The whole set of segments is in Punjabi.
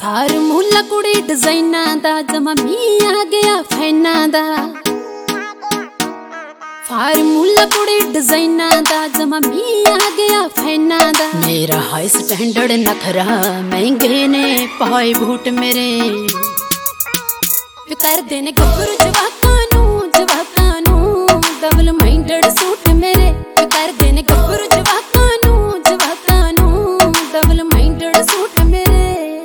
ਫਾਰਮੂਲਾ ਕੁੜੀ ਡਿਜ਼ਾਈਨਾਂ ਦਾ ਜਮਾ ਮੀਂਹ ਆ ਗਿਆ ਫੈਨਾਂ ਦਾ। ਫਾਰਮੂਲਾ ਕੁੜੀ ਡਿਜ਼ਾਈਨਾਂ ਦਾ ਜਮਾ ਮੀਂਹ ਆ ਗਿਆ ਫੈਨਾਂ ਦਾ। ਮੇਰਾ ਹਾਈ ਸਟੈਂਡਰਡ ਨਖਰਾ ਮਹਿੰਗੇ ਨੇ ਪਾਏ ਬੂਟ ਮੇਰੇ। ਕਰਦੇ ਨੇ ਗੱਭਰੂ ਜਵਾਕਾਂ ਨੂੰ ਡਬਲ ਮਾਈਂਡਡ ਸੂਟ ਮੇਰੇ। ਕਰਦੇ ਨੇ ਗੱਭਰੂ ਜਵਾਕਾਂ ਨੂੰ ਡਬਲ ਮਾਈਂਡਡ ਸੂਟ ਮੇਰੇ।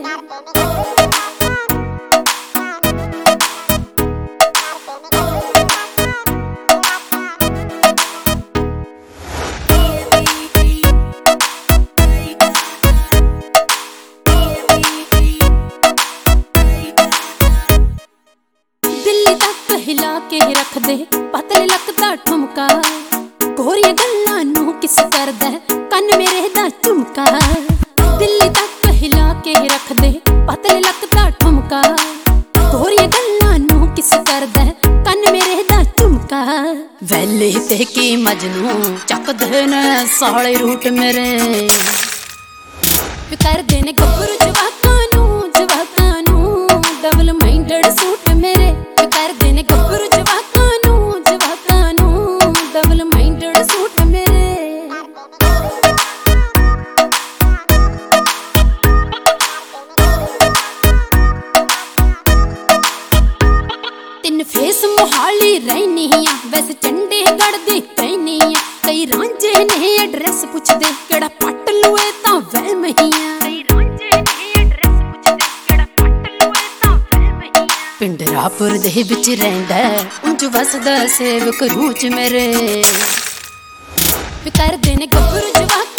ਦਿੱਲੀ ਤੱਕ ਹਿਲਾ ਕੇ ਰੱਖਦੇ ਪਤਲੇ ਲੱਕ ਦਾ ਠੁਮਕਾ। ਗੋਰੀਆਂ ਗੱਲਾਂ ਨੂੰ ਕਿਸ ਕਰਦਾ ਕੰਨ ਮੇਰੇ ਦਾ ਝੁਮਕਾ। ਦਿੱਲੀ ਤੱਕ ਹਿਲਾ ਕੇ ਰੱਖਦੇ ਪਤਲੇ ਲੱਕ ਦਾ ਠੁਮਕਾ। ਗੋਰੀਆਂ ਗੱਲਾਂ ਨੂੰ ਕਿਸ ਕਰਦਾ ਕੰਨ ਮੇਰੇ ਦਾ ਝੁਮਕਾ। ਵੈਲੇ ਤੇ ਕੀ ਮਜਨੂੰ ਚੱਕਦੇ ਨੇ ਸਾਲੇ ਰੂਟ ਮੇਰੇ। ਕਰਦੇ ਨੇ ਗੱਭਰੂ ਜਵਾਕਾਂ ਨੂੰ ਡਬਲ ਮਾਈਂਡਡ ਸੂਟ ਮੇਰੇ। ਕਰਦੇ ਨੇ ਗੱਭਰੂ ਜਵਾਕਾਂ ਨੂੰ ਡਬਲ ਮਾਈਂਡਡ ਸੂਟ ਮੇਰੇ। ਤਿੰਨ ਫੇਸ ਮੋਹਾਲੀ ਰਹਿਨੀ ਆ ਵੈਸੇ ਚੰਡੀਗੜ੍ਹ ਦੀ ਕਹਿਨੀ ਆ। ਕਈ ਰਾਂਝੇ ਨੇ ਐਡਰੈਸ ਪੁੱਛਦੇ ਕਿਹੜਾ ਪੱਟ ਲੂਏ ਤਾਂ ਵਹਿਮ ਹੀ ਆ। ਪਿੰਡ ਰਾਪੁਰ ਦੇ ਵਿੱਚ ਰਹਿੰਦਾ ਉਂਝ ਵਸਦਾ ਸੇਵਕ ਰੂਚ ਮੇਰੇ। ਕਰਦੇ ਨੇ ਗੱਭਰੂ ਜਵਾਕ